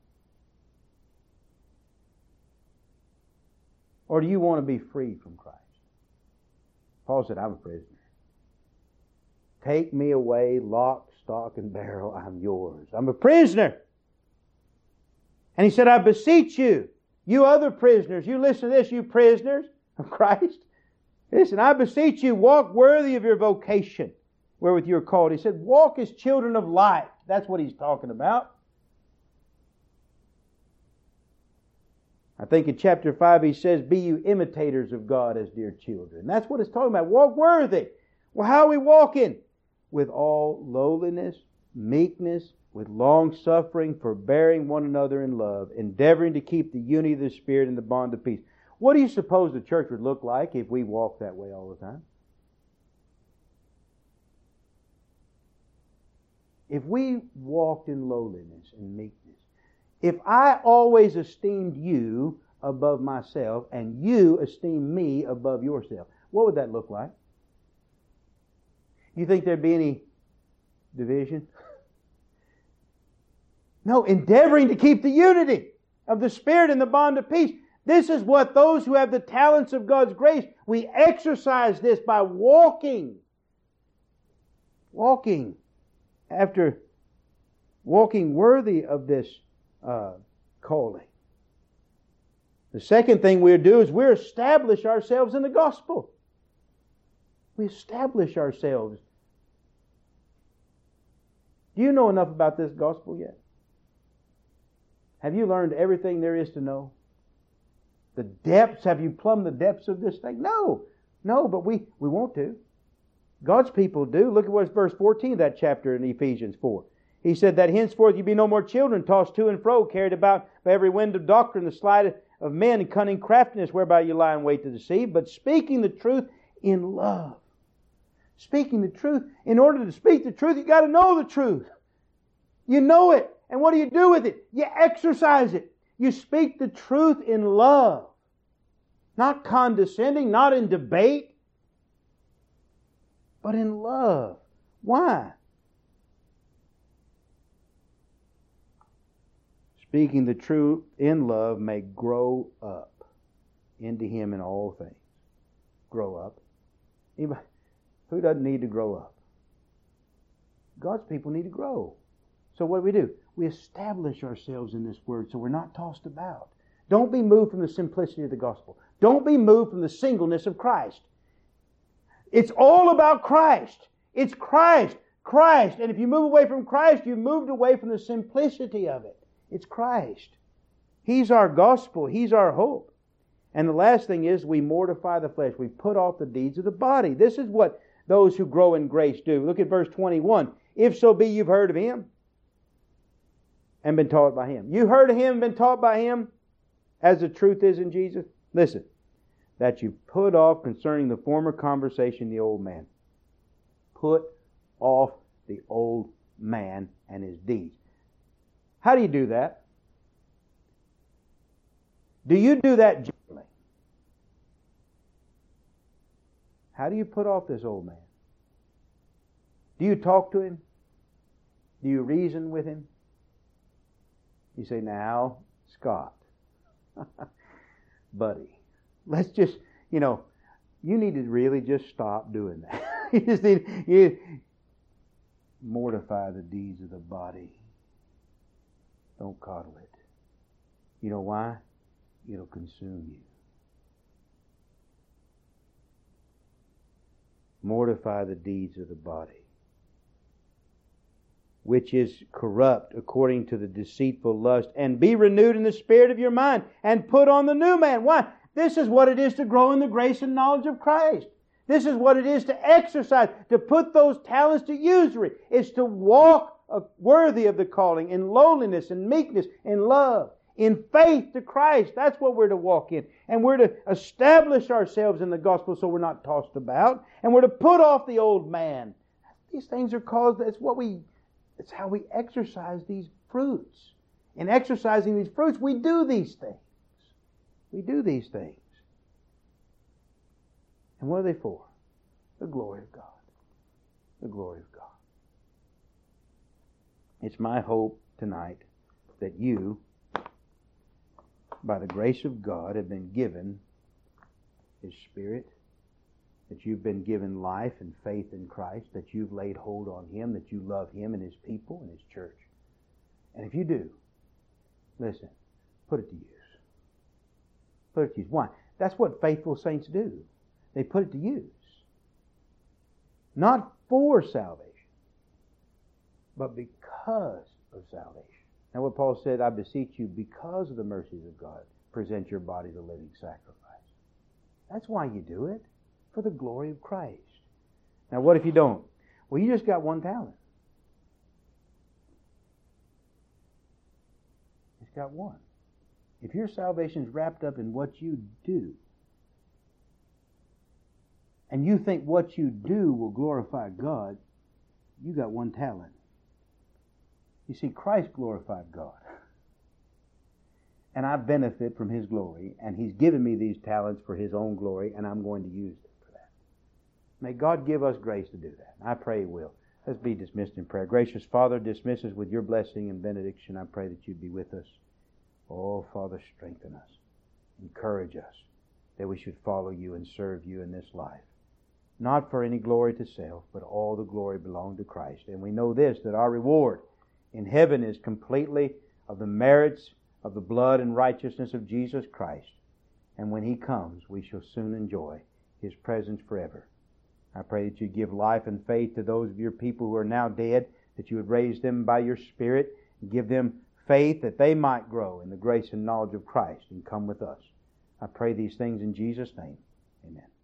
Speaker 1: Or do you want to be free from Christ? Paul said, I'm a prisoner. Take me away, lock, stock, and barrel, I'm yours. I'm a prisoner. And he said, I beseech you, you other prisoners, you listen to this, you prisoners of Christ. Listen, I beseech you, walk worthy of your vocation wherewith you are called. He said, walk as children of light. That's what he's talking about. I think in chapter five he says, be you imitators of God as dear children. That's what it's talking about. Walk worthy. Well, how are we walking? With all lowliness, meekness, with long suffering, forbearing one another in love, endeavoring to keep the unity of the Spirit in the bond of peace. What do you suppose the church would look like if we walked that way all the time? If we walked in lowliness and meekness, if I always esteemed you above myself and you esteemed me above yourself, what would that look like? You think there'd be any division? No, endeavoring to keep the unity of the Spirit in the bond of peace. This is what those who have the talents of God's grace, we exercise this by walking. Walking after, walking worthy of this uh, calling. The second thing we do is we establish ourselves in the gospel. We establish ourselves. Do you know enough about this gospel yet? Have you learned everything there is to know? The depths, have you plumbed the depths of this thing? No. No, but we, we want to. God's people do. Look at what's verse fourteen of that chapter in Ephesians four. He said that henceforth you be no more children, tossed to and fro, carried about by every wind of doctrine, the sleight of men, and cunning craftiness, whereby you lie in wait to deceive, but speaking the truth in love. Speaking the truth. In order to speak the truth, you got to know the truth. You know it. And what do you do with it? You exercise it. You speak the truth in love. Not condescending, not in debate, but in love. Why? Speaking the truth in love may grow up into Him in all things. Grow up. Anybody, who doesn't need to grow up? God's people need to grow. So what do we do? We establish ourselves in this Word so we're not tossed about. Don't be moved from the simplicity of the gospel. Don't be moved from the singleness of Christ. It's all about Christ. It's Christ. Christ. And if you move away from Christ, you've moved away from the simplicity of it. It's Christ. He's our gospel. He's our hope. And the last thing is we mortify the flesh. We put off the deeds of the body. This is what those who grow in grace do. Look at verse twenty-one. If so be you've heard of Him and been taught by Him. You heard of Him and been taught by Him as the truth is in Jesus. Listen. That you put off concerning the former conversation the old man. Put off the old man and his deeds. How do you do that? Do you do that gently? How do you put off this old man? Do you talk to him? Do you reason with him? You say, now, Scott, buddy, let's just, you know, you need to really just stop doing that. You just need you mortify the deeds of the body. Don't coddle it. You know why? It'll consume you. Mortify the deeds of the body, which is corrupt according to the deceitful lust, and be renewed in the spirit of your mind, and put on the new man. Why? This is what it is to grow in the grace and knowledge of Christ. This is what it is to exercise, to put those talents to usury. It's to walk worthy of the calling in lowliness and meekness, in love, in faith to Christ. That's what we're to walk in. And we're to establish ourselves in the gospel so we're not tossed about. And we're to put off the old man. These things are called, that's what we, it's how we exercise these fruits. In exercising these fruits, we do these things. We do these things. And what are they for? The glory of God. The glory of God. It's my hope tonight that you, by the grace of God, have been given His Spirit, that you've been given life and faith in Christ, that you've laid hold on Him, that you love Him and His people and His church. And if you do, listen, put it to use. Put it to use. Why? That's what faithful saints do. They put it to use. Not for salvation, but because of salvation. Now what Paul said, I beseech you, because of the mercies of God, present your bodies a living sacrifice. That's why you do it, for the glory of Christ. Now what if you don't? Well, you just got one talent. got one. If your salvation is wrapped up in what you do, and you think what you do will glorify God, you got one talent. You see, Christ glorified God. And I benefit from His glory, and He's given me these talents for His own glory, and I'm going to use them for that. May God give us grace to do that. I pray He will. Let's be dismissed in prayer. Gracious Father, dismiss us with your blessing and benediction. I pray that you'd be with us. Oh, Father, strengthen us. Encourage us that we should follow you and serve you in this life. Not for any glory to self, but all the glory belong to Christ. And we know this, that our reward in heaven is completely of the merits of the blood and righteousness of Jesus Christ. And when He comes, we shall soon enjoy His presence forever. I pray that you give life and faith to those of your people who are now dead, that you would raise them by your Spirit and give them faith that they might grow in the grace and knowledge of Christ and come with us. I pray these things in Jesus' name. Amen.